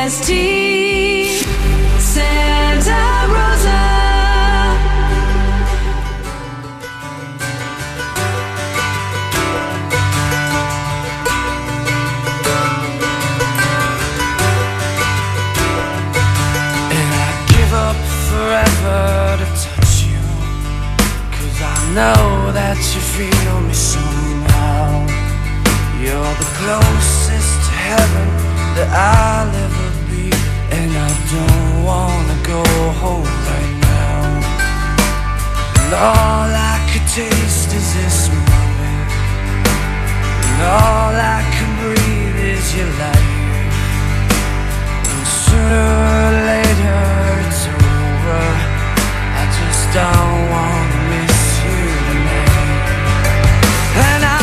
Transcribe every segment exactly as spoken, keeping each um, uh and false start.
S T, Santa Rosa. And I'd give up forever to touch you, 'cause I know that you feel me somehow. You're the closest to heaven that I'll ever be, and I don't wanna go home right now. And all I could taste is this moment, and all I can breathe is your light. And sooner or later it's over, I just don't wanna miss you tonight. And I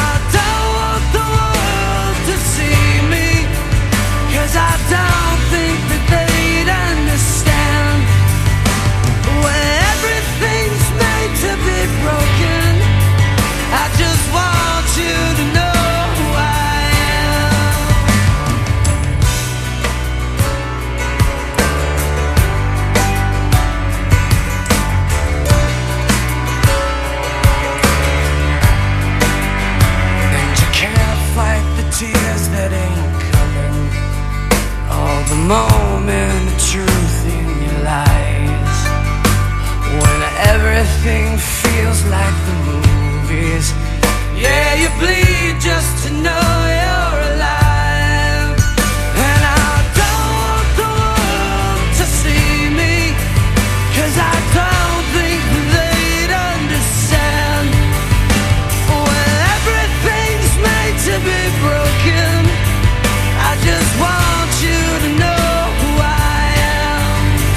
I don't think that they'd understand when everything's made to be broken. I just want you to know who I am. And you can't fight the tears that ain't coming, all the moment of truth in your lies, when everything feels like the movies. Yeah, you bleed just to know you're alive. And I don't want the world to see me, 'cause I don't think they'd understand when everything's made to be broken. I just want you to know who I am.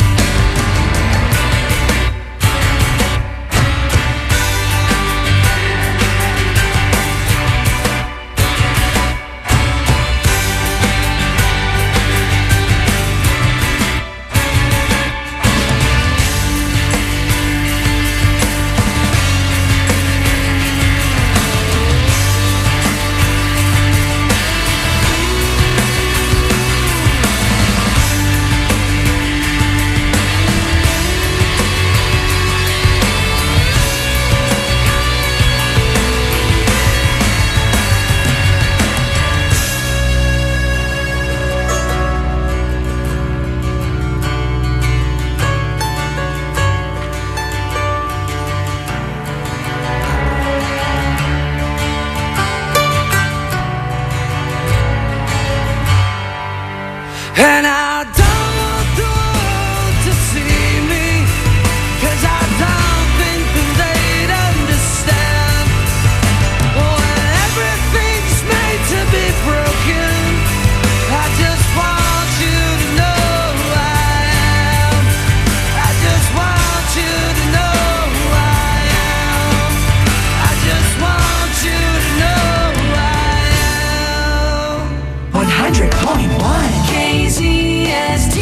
And I don't want the world to see me, 'cause I don't think that they'd understand when everything's made to be broken. I just want you to know who I am. I just want you to know who I am. I just want you to know who I am. one hundred point one K Z S T.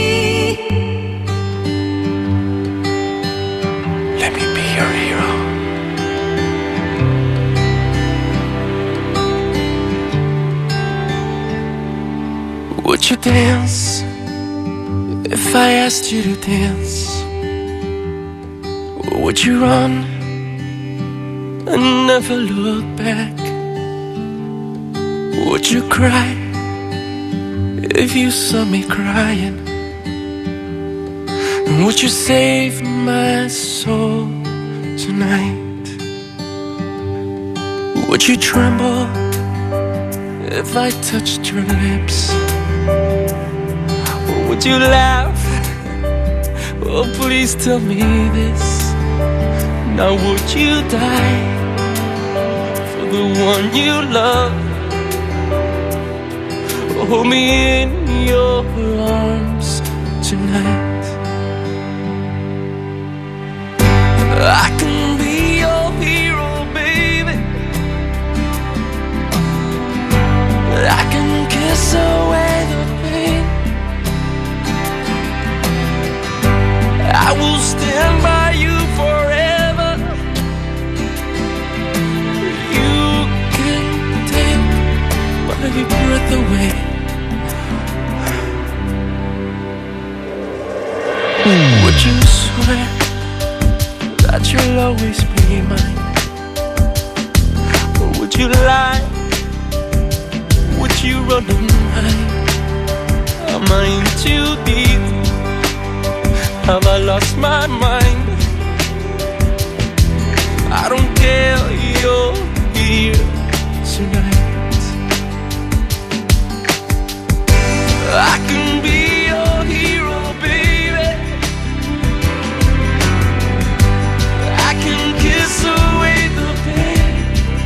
Let me be your hero. Would you dance if I asked you to dance? Would you run and never look back? Would you cry if you saw me crying? And would you save my soul tonight? Would you tremble if I touched your lips? Or would you laugh? Oh, please tell me this. Now would you die for the one you love? Hold me in your arms tonight. I can be your hero, baby. I can kiss away the pain. I will stand by you forever. You can take my breath away. be mine? Or would you lie? Would you run and hide? Am I in too deep? Have I lost my mind? I don't care, you're here tonight. I can be your hero, baby. I can kiss away the pain.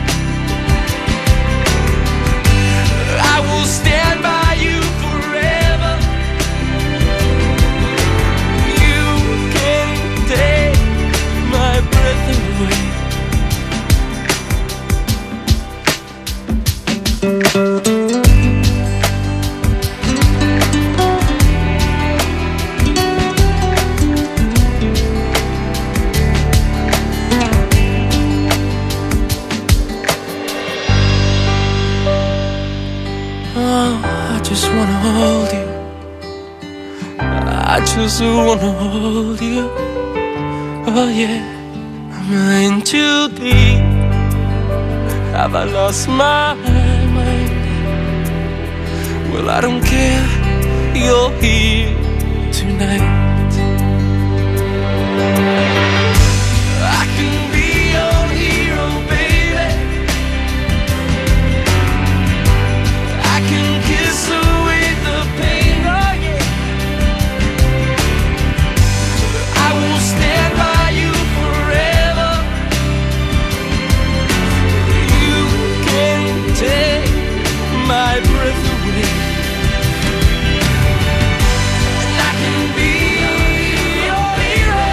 I will stand by you forever. You can take my breath away. I just wanna hold you. I just wanna hold you. Oh yeah. Am I in too deep? Have I lost my mind? Well, I don't care. You're here tonight. I can be your hero, baby. I can kiss away the pain, oh yeah. I will stand by you forever. You can take my breath away. And I can be your hero.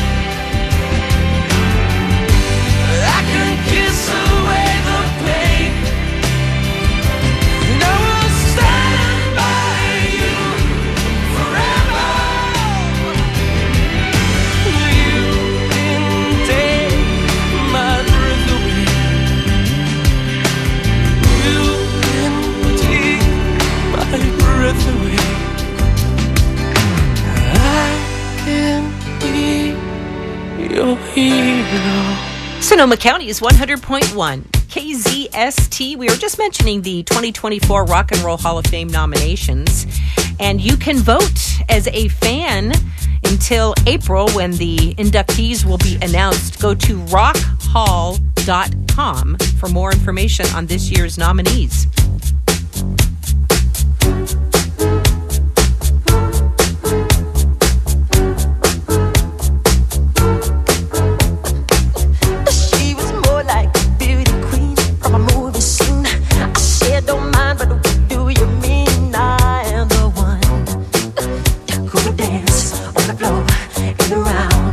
I can kiss away the pain. And I will stand by you forever. You can take my breath away. You can take my breath away. I can be your hero. Sonoma County is one hundred point one. K Z S T. We were just mentioning the twenty twenty-four Rock and Roll Hall of Fame nominations. And you can vote as a fan until April when the inductees will be announced. Go to rock hall dot com for more information on this year's nominees. She was more like a beauty queen from a movie scene. I said, don't mind, but what do you mean? I am the one who would dance on the floor and around.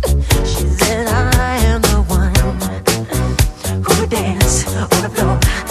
She said, I am the one who would dance on the floor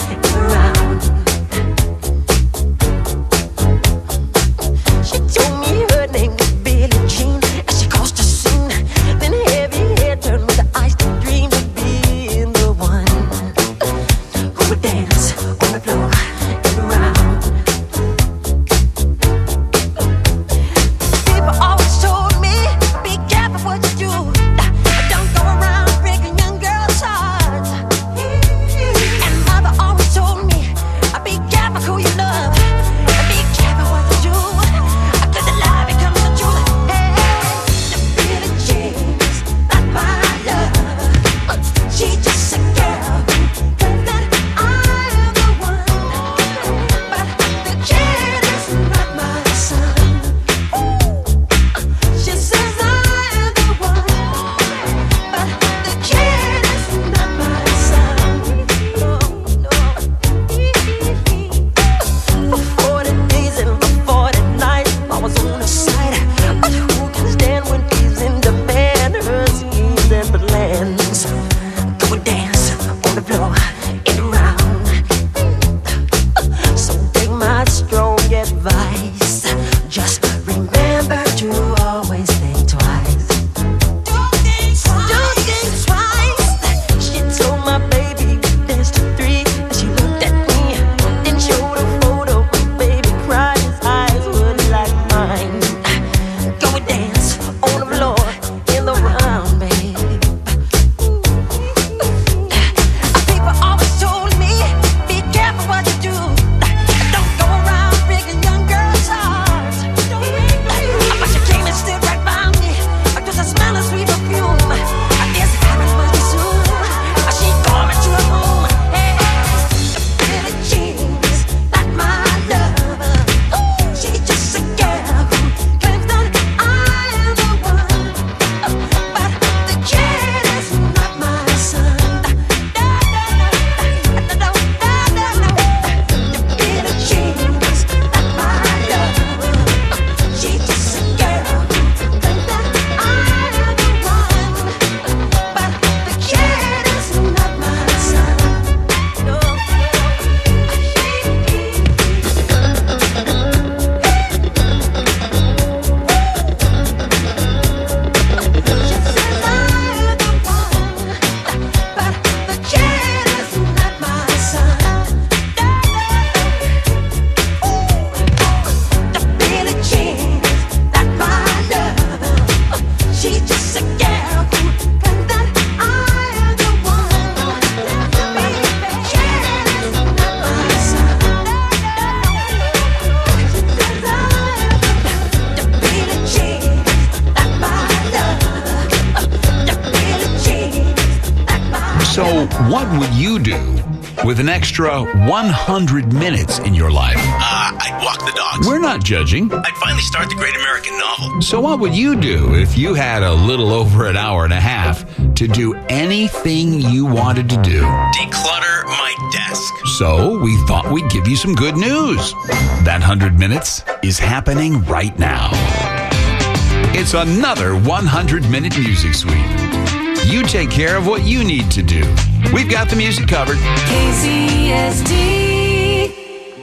So what would you do with an extra one hundred minutes in your life? Uh, I'd walk the dogs. We're not judging. I'd finally start the great American novel. So what would you do if you had a little over an hour and a half to do anything you wanted to do? Declutter my desk. So we thought we'd give you some good news. That one hundred minutes is happening right now. It's another one hundred minute music suite. You take care of what you need to do. We've got the music covered. K Z S T.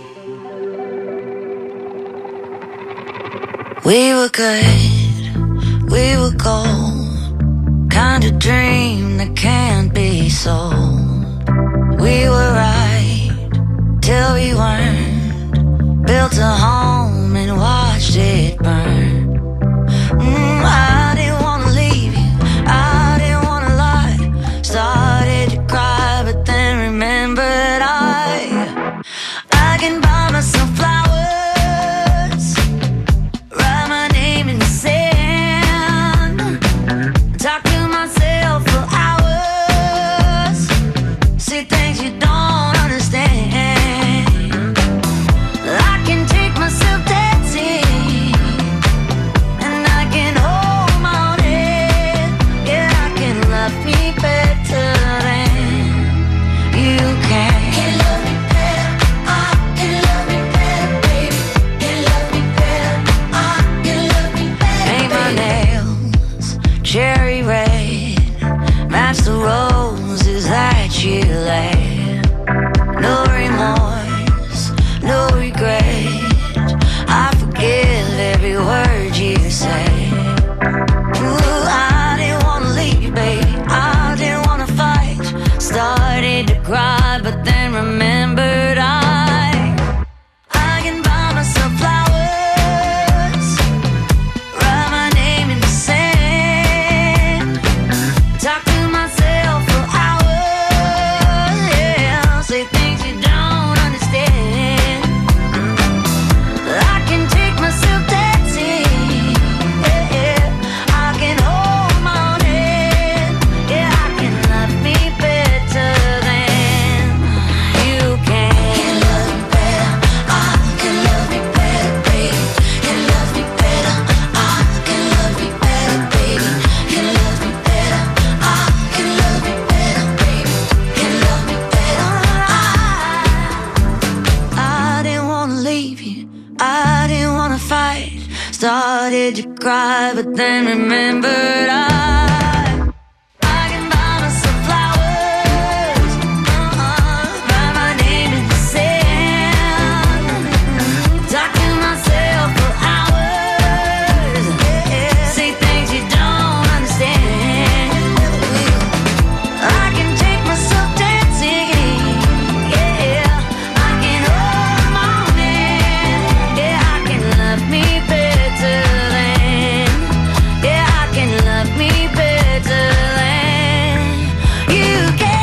We were good, we were gold, kind of dream that can't be sold. We were right till we weren't, built a home and watched it burn. Mm, I didn't wanna leave you, I didn't wanna lie. Started to cry, but then remembered I I can buy myself flowers, write my name in the sand, talk to myself for hours, say things you don't understand. I can take myself dancing, and I can hold my own head. Yeah, I can love me better than you can. Can love me better, I can love me better, baby. Can love me better, I can love me better. Paint my nails cherry red, match the roses that you laid. No remorse, no regret, I forgive every word you say. Ooh, I didn't wanna leave, baby, I didn't wanna fight. Started to cry, but then remembered I I can buy myself flowers, write my name in the sand, talk to myself for hours, yeah, say things you don't understand. I can take myself dancing, yeah, yeah. I can hold my own head, yeah, I can love me better than you can. Can love me better, I can love me better, baby. Can love me better, I can love me better, baby. Can love me better, I can love me better, baby. Can love me better, I I didn't wanna leave you, I didn't wanna fight. Started to cry, but then remembered I I can buy myself flowers, uh-uh, write my name in the sand, talk to myself for hours, yeah, say things you don't understand. I can take myself dancing, yeah, I can hold my own hand, yeah, I can love me better than, yeah, I can love me better than you can.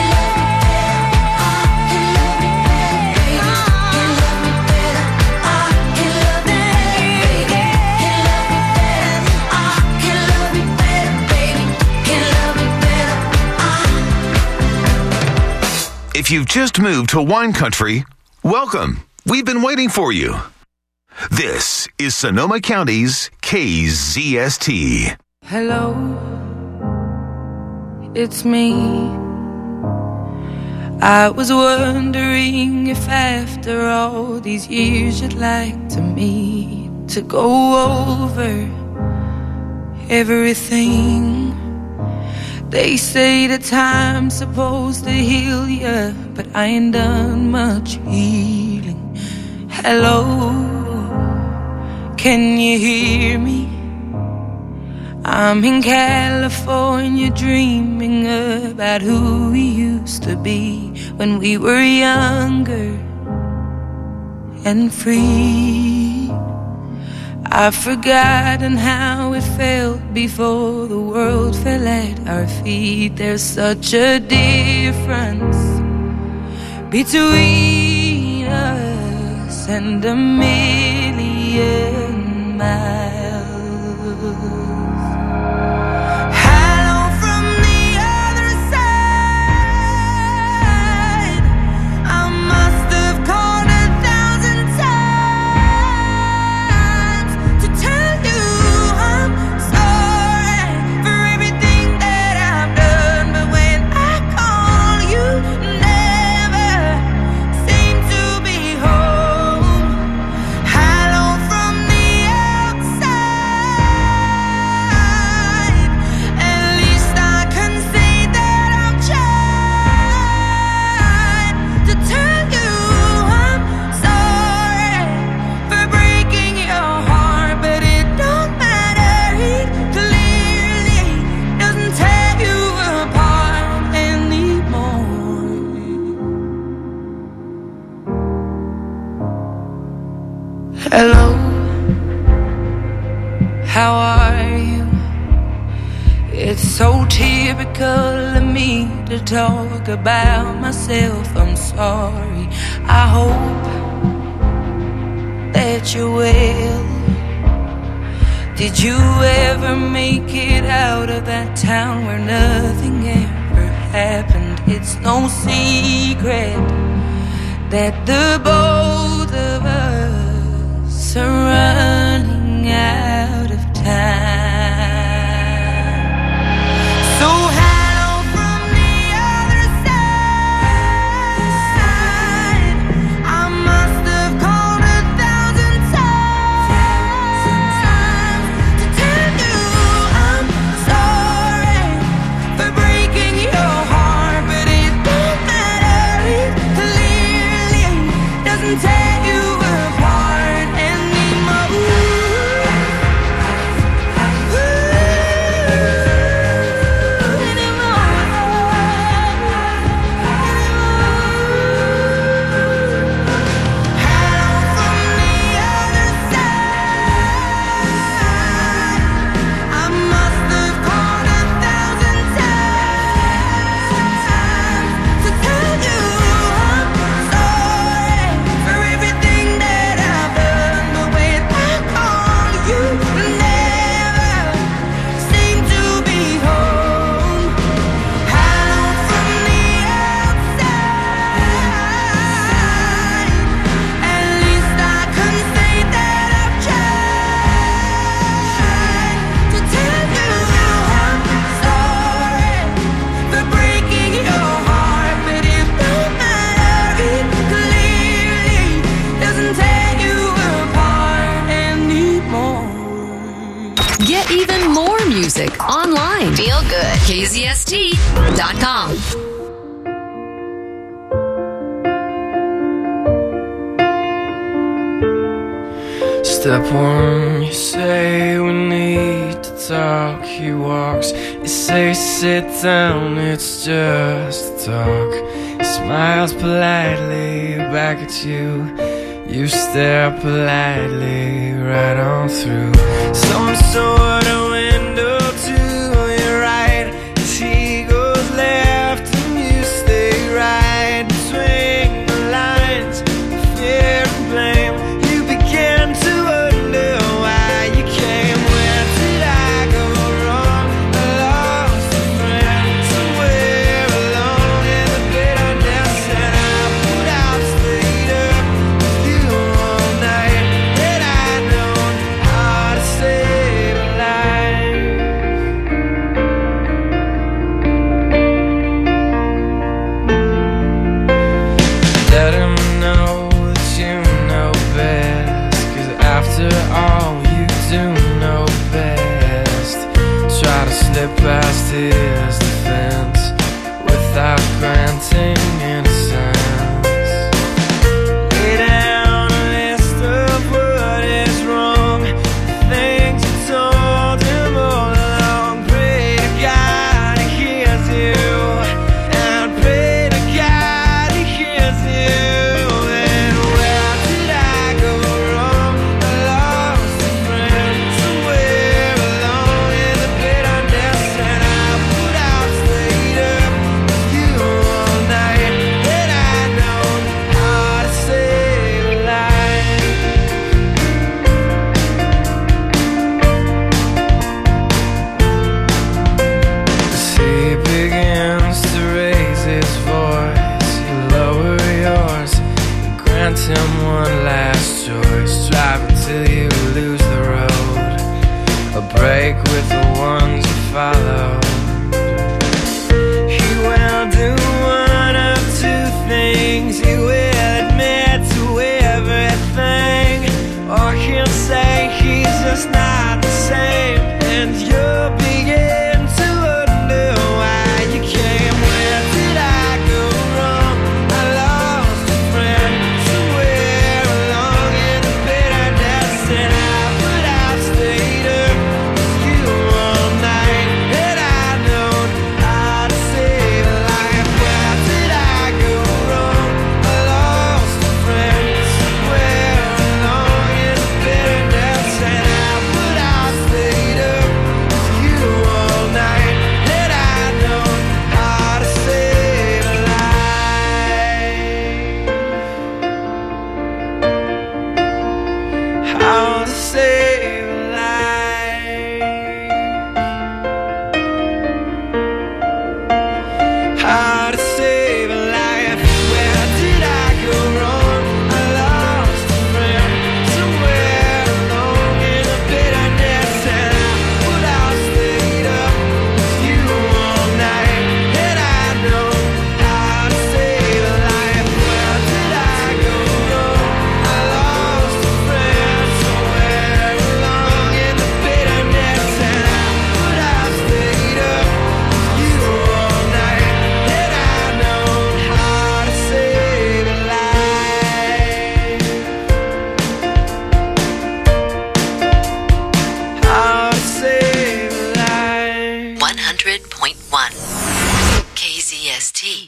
Can love me better, I can love me better, baby. Can love me better, I can love me better, baby. Can love me better, I can love me better, baby. If you've just moved to wine country, welcome. We've been waiting for you. This is Sonoma County's K Z S T. Hello, it's me. I was wondering if after all these years you'd like to meet to go over everything. They say that time's supposed to heal ya, but I ain't done much healing. Hello, can you hear me? I'm in California dreaming about who we used to be when we were younger and free. I've forgotten how it felt before the world fell at our feet. There's such a difference between us and a million miles. Hello from the other side. talk about myself, I'm sorry. I hope that you will. Did you ever make it out of that town where nothing ever happened? It's no secret that the both of us are running out of time. So hello from the other side. I must have called a thousand times to tell you I'm sorry for breaking your heart, but it don't matter. It clearly doesn't tear you apart anymore. Get even more music online. Feel good. K Z S T dot com. Step one, you say we need to talk. He walks, you say sit down, it's just a talk. He smiles politely back at you. You stare politely right on through some sort of window to your right. As he goes left and you stay right between the lines of fear and blame. You begin to wonder why you came. Where did I go wrong? I lost a friend somewhere alone in the bitterness, and I put out, stayed up with you all night. Had I known how to save a life. Let him know that you know best, 'cause after all you do know best. Try to slip past his defense without granting innocence. Lay down a list of what is wrong, the things you told him all along. Pray to God he hears you, and pray to God he hears you. And where did I go wrong? I lost a friend somewhere alone in the bitterness, and I put out, stayed up with you all night. Had I known how to save a life. As he begins to raise his voice, you lower yours, you grant him one last choice. Drive until you lose the road, a break with the ones you follow. He will do one of two things. He will admit to everything, or he'll say he's just not the same, and you'll begin to wonder why you came. Where did I go wrong? I lost a friend somewhere along in the bitterness, and I put out, stayed up with you all night. Had I S T.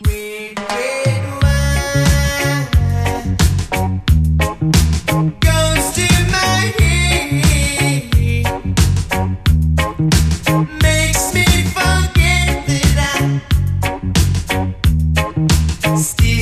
Makes me forget that I still